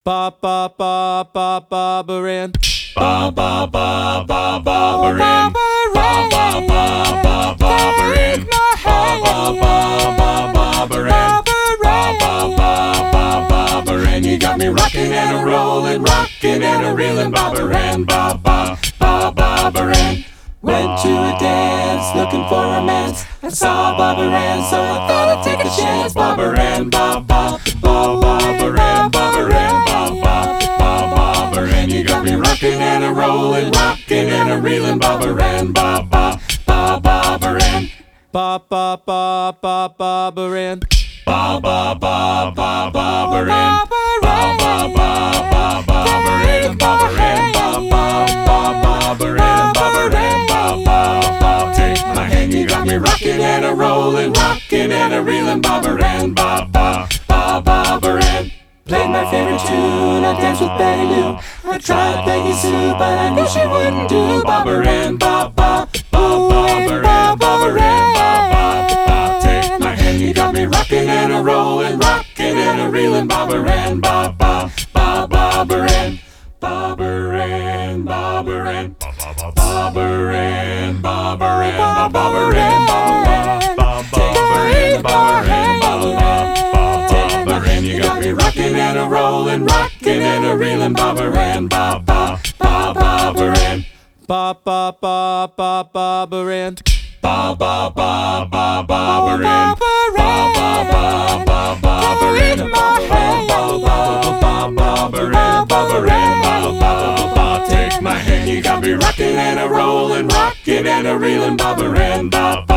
Ba ba ba ba Barbaran. Ba ba ba ba Barbaran. Ba ba ba ba Barbaran. Ba ba ba ba Barbaran. Ba ba ba ba Barbaran. You got me rocking and a rolling, rocking and a reeling, Barbaran. Ba ba ba Barbaran. Went to a dance looking for romance. I saw Barbaran, so I thought I'd take a chance. Barbaran, ba ba ba Barbaran, Barbaran, ba ba ba Barbaran. You got me rocking and a rolling, rocking and a reeling, Barbaran, ba ba ba Barbaran. Ba ba ba ba Barbaran. Ba ba ba ba Barbaran. Ba ba ba ba Barbaran, Barbaran, ba ba ba Barbaran, Barbaran, ba ba. Take my hand, you got me rocking and a rolling, rocking and a reeling, Barbaran, ba ba ba Barbaran. Played my favorite tune, I danced with Betty Lou. I tried Peggy Sue, but I knew she wouldn't do. Barbaran, ba ba ba Barbaran, Barbaran, ba ba. Take my hand, you got me rocking and a rolling, rocking and a reeling, Barbaran, ba ba ba Barbaran. Barbaran, Barbaran, Barbaran, Barbaran, Barbaran, Barbaran, Barbaran. You got me rocking and a rolling, rocking and a reeling, Barbaran, ba ba ba Barbaran. Ba ba ba ba Barbaran. Ba ba ba ba Barbaran. Ba ba ba ba Barbaran. Barbaran, Barbaran, Barbaran. Take my hand, you got me rocking and a rolling, rocking and a reeling, Barbaran, ba